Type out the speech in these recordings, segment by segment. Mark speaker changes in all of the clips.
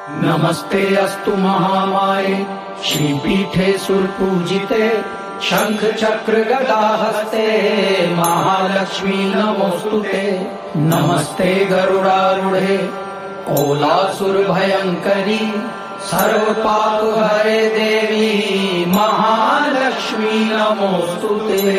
Speaker 1: नमस्ते अस्तु महामाये श्रीपीठे सुरपूजिते शंख चक्र गदा हस्ते महालक्ष्मी नमोस्तुते। नमस्ते गरुडारूढे कोलासुर भयंकरी सर्व पाप हरे देवी महालक्ष्मी नमोस्तुते।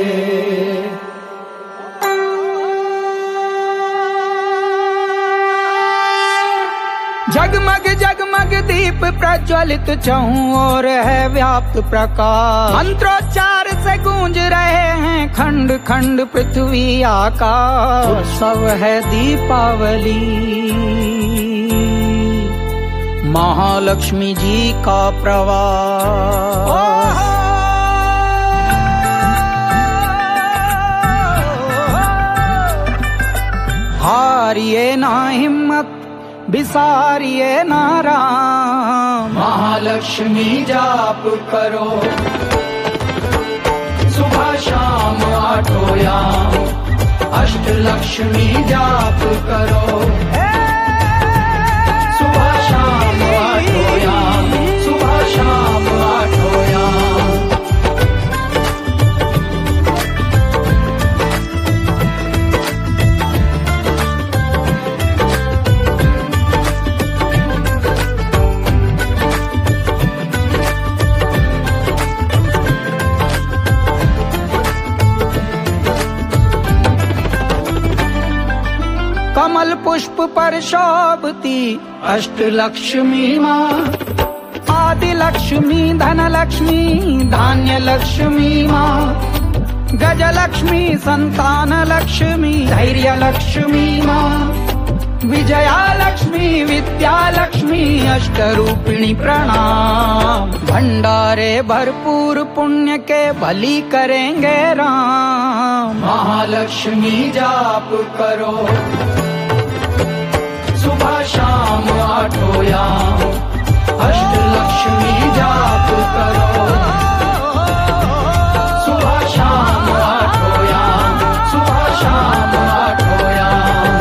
Speaker 2: जगमग जगमग दीप प्रज्वलित चहुं ओर है व्याप्त प्रकाश। मंत्रोच्चार से गूंज रहे हैं खंड खंड पृथ्वी आकाश। उत्सव है दीपावली महालक्ष्मी जी का प्रवास। हारिए ना हिम्मत बिसारिए ना राम।
Speaker 1: महालक्ष्मी जाप करो सुबह शाम आठों याम। अष्टलक्ष्मी जाप करो सुबह शाम आठों याम। सुबह शाम आठों याम।
Speaker 2: कमल पुष्प पर शोभती अष्टलक्ष्मी माँ। आदि लक्ष्मी धन लक्ष्मी धान्य लक्ष्मी माँ। गजलक्ष्मी संतान लक्ष्मी धैर्य लक्ष्मी माँ। विजया लक्ष्मी विद्या लक्ष्मी अष्टरूपिणी प्रणाम। भंडारे भरपूर पुण्य के बलि करेंगे राम।
Speaker 1: महालक्ष्मी जाप करो सुबह शाम आठों याम। अष्टलक्ष्मी जाप करो सुबह शाम आठों याम। सुबह शाम आठों याम।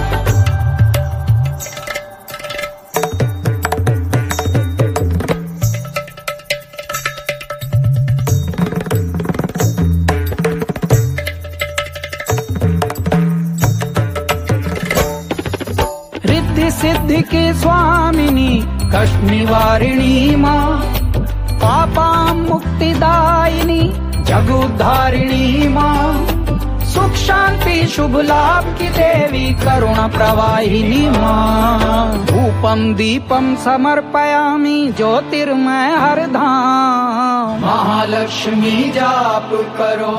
Speaker 2: रिद्धि सिद्धि की स्वामिनी कष्ट निवारिणी माँ। पापा मुक्तिदायिनी जगोद्धारिणी माँ। सुख शांति शुभ लाभ की देवी करुणा प्रवाहिनी माँ। धूपम दीपम समर्पयामि ज्योतिर्मय हर धाम।
Speaker 1: महालक्ष्मी जाप करो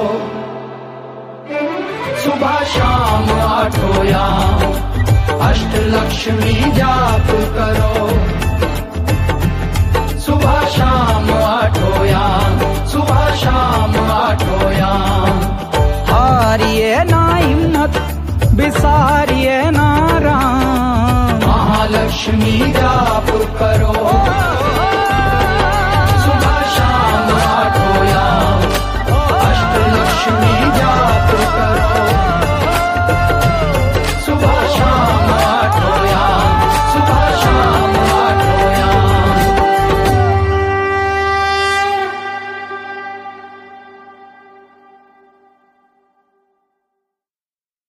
Speaker 1: सुबह शाम आठों याम। अष्टलक्ष्मी जाप करो सुबह शाम आठों याम। सुबह शाम आठों याम।
Speaker 2: हारिए ना हिम्मत बिसारिए ना राम।
Speaker 1: महालक्ष्मी जाप करो